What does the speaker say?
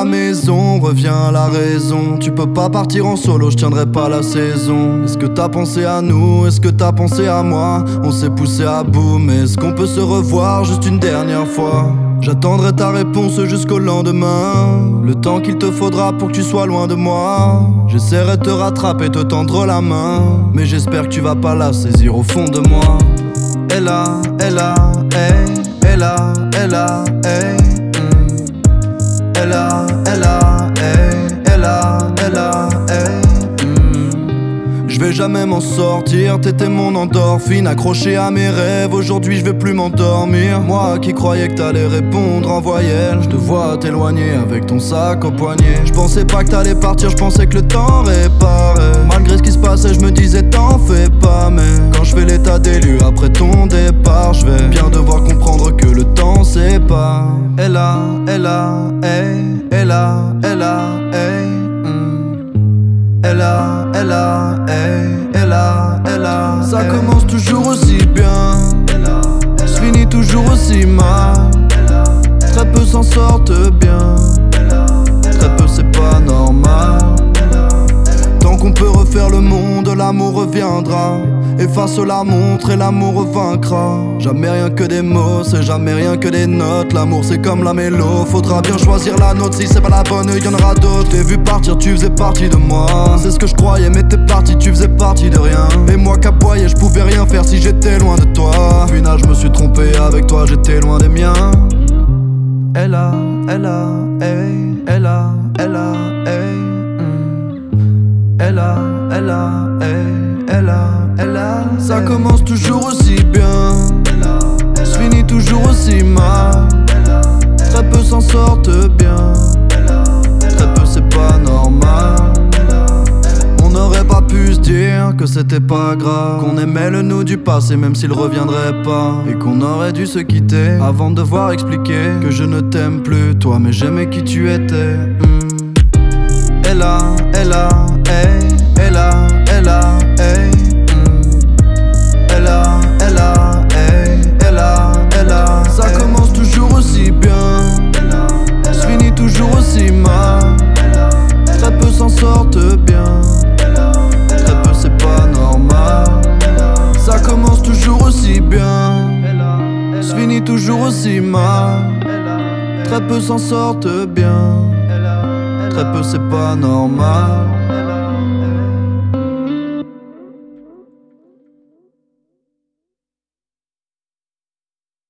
la maison, reviens à la raison. Tu peux pas partir en solo, je tiendrai pas la saison. Est-ce que t'as pensé à nous, est-ce que t'as pensé à moi? On s'est poussé à bout, mais est-ce qu'on peut se revoir juste une dernière fois? J'attendrai ta réponse jusqu'au lendemain, le temps qu'il te faudra pour que tu sois loin de moi. J'essaierai de te rattraper, te tendre la main, mais j'espère que tu vas pas la saisir au fond de moi. Ella, Ella, hey, Ella, Ella, hey, Ella, Ella, hey, Ella, Ella, hey. Je vais jamais m'en sortir, t'étais mon endorphine, accroché à mes rêves, aujourd'hui je vais plus m'endormir. Moi qui croyais que t'allais répondre en voyelle, je te vois t'éloigner avec ton sac au poignet. Je pensais pas que t'allais partir, je pensais que le temps réparait. Malgré ce qui se passait, je me disais t'en fais pas, mais quand je fais l'état des lieux après ton départ, je vais bien devoir comprendre que le temps c'est pas. Ella, Ella, hey, Ella, Ella, hey. Ella, Ella, hey, Ella, Ella. Ça commence toujours aussi bien, se finit toujours aussi mal. Très peu s'en sortent bien, très peu c'est pas normal. Tant qu'on peut refaire le monde, l'amour reviendra. Efface la montre et l'amour vaincra. Jamais rien que des mots, c'est jamais rien que des notes. L'amour c'est comme la mélo, faudra bien choisir la note. Si c'est pas la bonne, y'en aura d'autres. T'es vu partir, tu faisais partie de moi. C'est ce que je croyais, mais t'es parti, tu faisais partie de rien. Et moi qu'aboyais, je pouvais rien faire si j'étais loin de toi. Au final je me suis trompé, avec toi j'étais loin des miens. Ella, Ella, hey, Ella, Ella, hey. Ella, Ella, hey, Ella, Ella. Ça commence toujours aussi bien, se finit toujours aussi mal. Très peu s'en sortent bien, très peu c'est pas normal. On n'aurait pas pu se dire que c'était pas grave, qu'on aimait le nous du passé même s'il reviendrait pas. Et qu'on aurait dû se quitter avant de devoir expliquer que je ne t'aime plus toi mais j'aimais qui tu étais. Ella, Ella, hey, Ella, Ella, hey. Ella, Ella, hey, Ella, Ella. Ça commence toujours aussi bien, se finit toujours aussi mal. Très peu s'en sortent bien, très peu c'est pas normal. Ça commence toujours aussi bien, se finit toujours aussi mal. Très peu s'en sortent bien, très peu c'est pas normal.